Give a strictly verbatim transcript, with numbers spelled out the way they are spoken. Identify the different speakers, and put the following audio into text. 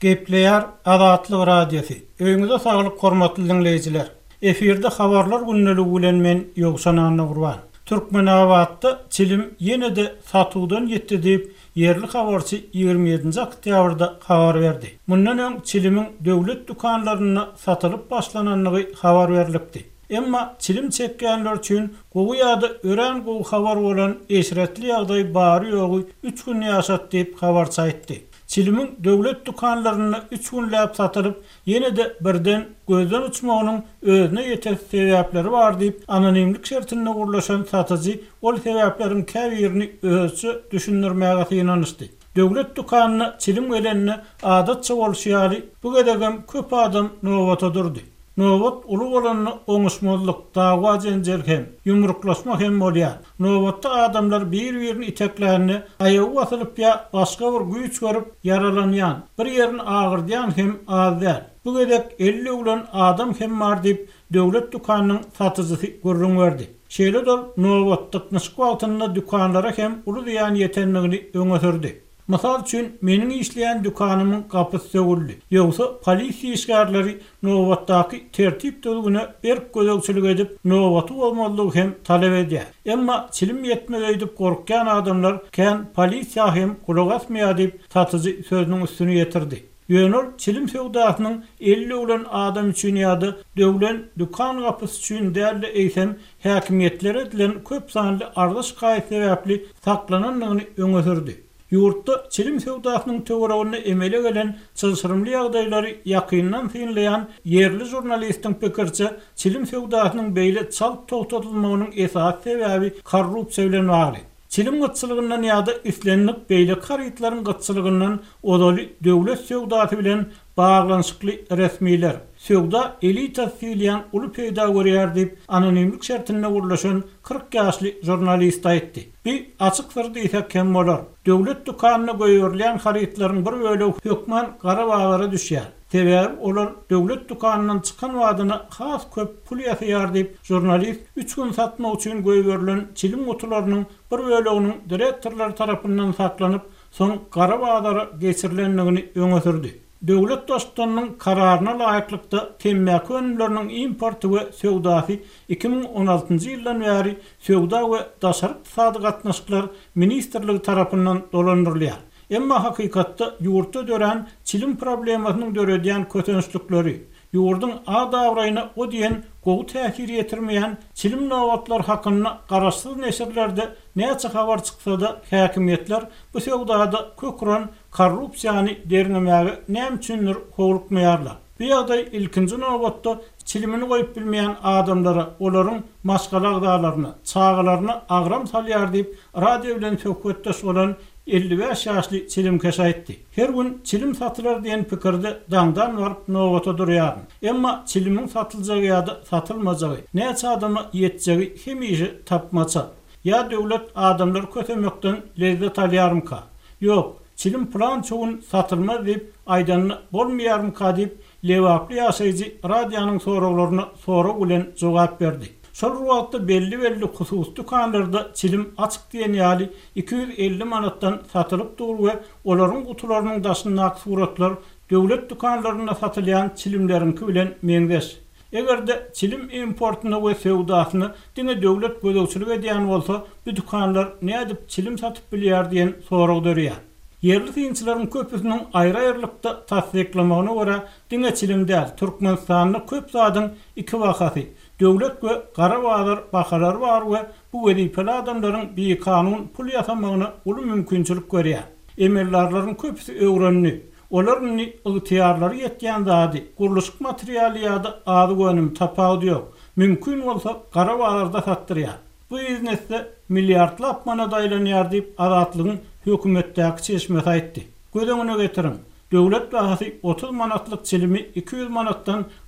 Speaker 1: Gepleýär Azatlyk radiosi. Öňüňizde saglyk hormatly dinleýijiler. Eferde habarlar günneligi bilen men Ýogşan Anagurban. Türkmenawatda çilim ýene-de satuwdan ýetdi diýip yerli habarçy ýygrimi ýedinji oktýabrda habar berdi. Mundan öň çilimiň döwlet dukanlaryna satylyp başlananlygy habar berilipdi. Emma çilim çekkenler üçin gowy ýa-da ören gowy habar bolan eşretli ýagdaý bary ýogy üç gün ýaşat diýip habarçy aýtdy. Çilimin döwlet dukanlaryna üç günläp satylyp ýene-de birden gözden uçmagynyň özüne ýetek sebäpleri bar diýip anonimlik şertinde gurlaşan satyjy ol sebäplerin käbirini özü düşündirmäge ýynanyşdy. Döwlet dukanyna çilim gelenine adatça bolşýary bu gedegem köp adam nowata durdy. Nowat ulu bolanyny oňuşmazlyk, dawa jenjel hem, ýumruklaşma hem bolýar. Nowatda adamlar bir-birini iteklerini aýagy basylyp ýa başga bir güýç görüp yaralanýan, bir ýerini agyrdaýan hem azlar. Bu gedek elli ulan adam hem bar diýip döwlet dukanynyň satyjysy görüň berdi. Şeýle dol nowatdyk nysky wagtynda dukanlara hem uly diýen ýetenligini öňe sürdi. Mysal üçin meniň işleýän dukanymyň gapysy sögüldi. Ýogsa polisiýa işgärleri nowatdaky tertip döwgüne berk gözegçilik edip nowaty bolmalydygy hem talep edýär. Emma çilim ýetmegi diýip gorkýan adamlar kän polisiýa hem kulak asmaýar diýip satyjy sözüniň üstüne ýetirdi. Ýönür çilim sewdasynyň elli ulan adam üçin ýa-da döwlet dukan gapysy üçin däli eýsem häkimetlere edilen köp sanly arzyş gaýet sebäpli saklananlygyny öňe sürdi. Ýurtda çilim sewdasynyň töweregine emele gelen çylşyrymly ýagdaýlary ýakyndan finleýän yerli jurnalistiň pikirçe çilim sewdasynyň beýle çalp togtatylmagynyň esas sebäbi korrupsiýa bilen bagly. Çilim gyçylygyndan ýa-da islenlik beýle karytlaryň gyçylygyndan odaly döwlet sewdasy bilen baglanyşykly resmiler sewda elita fiýlan uly peýda görýär diýip anonimlik şertinde gurlaşan kırk ýaşly jurnalist aýtdy. Bir açyk sır diýsek hem bolar. Döwlet dukanyna goýurylan harytlaryň bir bölegi hökmen gara baglara düşýär. Sebäbi olar döwlet dukanynyň çykan wadyna has köp pul ýatyar diýip jurnalist üç gün satmak üçin goýurylan çilim gutularynyň bir böleginiň direktorlar tarapyndan saklanyp soň gara baglara geçirilenligini öňe sürdi. Döwlet dostanynyň kararyna laýyklykda temmäki önümleriniň importy we sewdasy iki ming on altynjy ýyldan bäri sewda we daşaryk ykdysady gatnaşyklar ministrligi tarapyndan dolandyrylýar. Emma hakykatda ýurtda dören çilim problemasynyň döredýän kötençlikleri, ýurdun adawraýyna o diýen gowy täsir ýetirmeýän çilim nowatlar hakynda garaşsyz neşirlerde näçe habar çyksa-da häkimetler bu sewdada köküren korrupsiýany dernemäge näme üçindir howlukmaýarlar. Bu ýagdaý ilkinji nowatda çilimini goýup bilmeýän adamlara olaryň maşgalagdalaryny, çağalaryny agram salýar diýip radio bilen söhbetdeş bolan elli beş ýaşly çilimkeş aýtdy. Her gün çilim satylar diýen pikirde daňdan baryp nowata durýar. Emma çilimiň satyljagy ýa-da satylmajagy näçe adama ýetjegi hem işi tapmaça. Ya döwlet adamlar kötemekden lezzet alýarmyka? Ýok, çilim plan çoğun satylma diýip aýdanyny bolmaýarmyka diýip lewaply ýaşaýjy radionyň soraglaryna sorag bilen jogap berdi. Şol wagtda belli belli hususy dukanlarda çilim açyk diýen ýaly iki yüz elli manatdan satylyp dur we olaryň gutularynyň daşyndaky suratlar döwlet dukanlaryna satylýan çilimleriňki bilen meňdeş. Egerde çilim importyny we sewdasyny diňe döwlet gözegçilik edýän bolsa, bu dukanlar nädip çilim satyp bilýär diýen sorag dörýär. Yerli synçylaryň köpüsiniň aýry-aýrylykda tasdiklamagyna görä diňe çilim däl, Türkmenistanyň köp zadyň iki wakasy, döwlet we gara baglar bahalar bar we bu wedipeli adamlaryň bir kanun pul ýasamagyna uly mümkinçilik görýär. Emirlarlaryň köpüsi öwrenli, olaryň ygtyýarlary ýetýän zady, guruluşyk materialy ýa-da ady gönüm tapawdy ýok. Mümkin bolsa gara baglarda satdyrýar. Bu iznetde milliardlap manat aýlanýar diýip Azatlygyň hökümetdäki çeşmesi aýtdy. Gödeňine getirin. Döwlet bahasy otuz manatlyk çilimi iki yüz manatdan